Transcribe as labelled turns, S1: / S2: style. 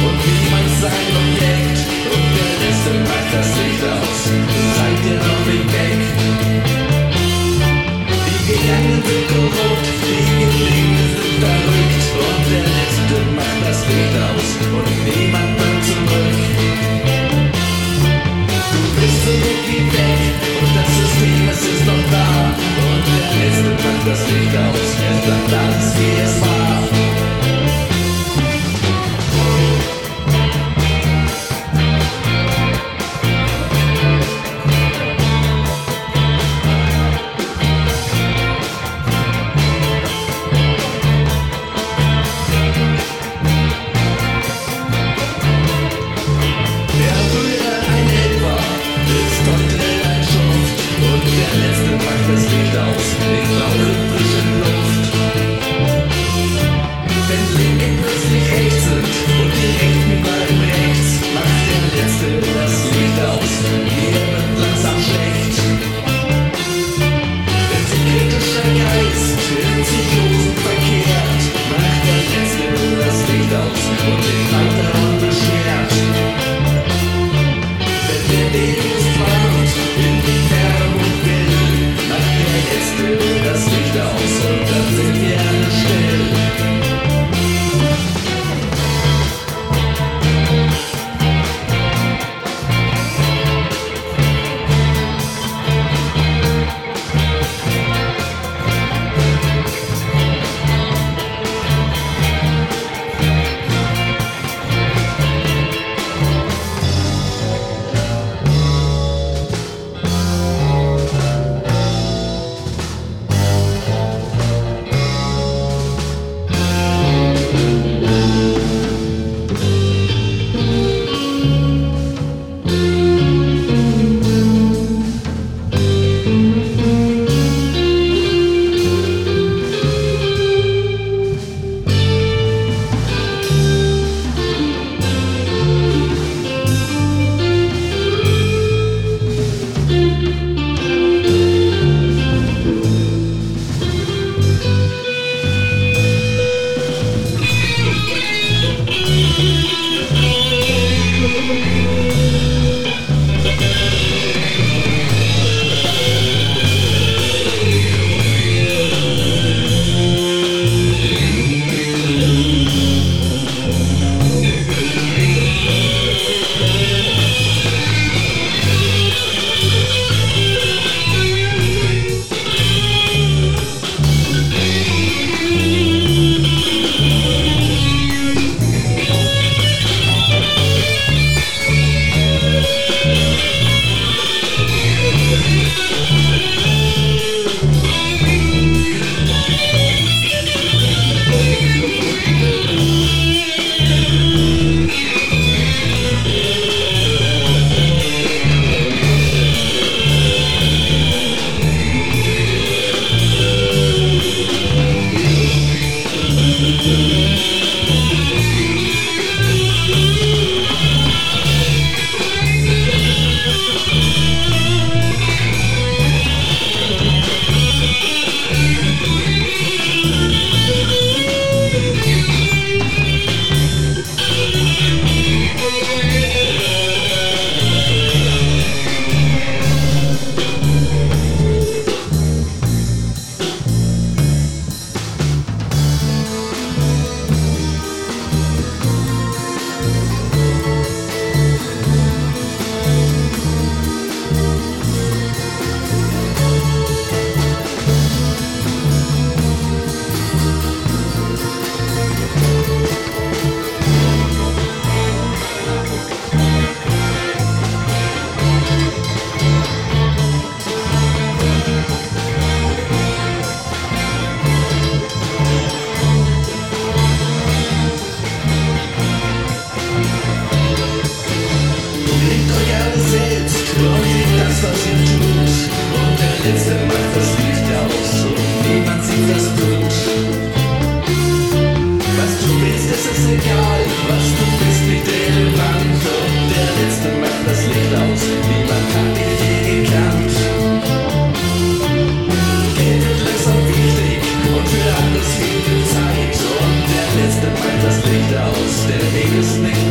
S1: und niemand sein Objekt. Und der Letzte macht das Licht aus. Seid ihr noch nicht weg? Die Gegangenen sind korrupt, die Gebliebenen sind verrückt. Und der Letzte macht das Licht aus und niemand kommt zurück. Du bist so gut wie weg und das System, es ist noch da. Und der Letzte macht das Licht aus, es bleibt alles wie es war. Das Licht aus, ich brauche frische Luft. Wenn Linke plötzlich rechts sind und die Rechten bleiben rechts, macht der Letzte das Licht aus, mir wird langsam schlecht. Wenn sich kritischer Geist in Psychosen verkehrt, macht der Letzte das Licht aus und den anderen beschwert. Wenn der Virus warnt, in die Werbung will, jetzt will das Licht aus und dann sind wir alle still.
S2: das Licht aus, der Weg ist nicht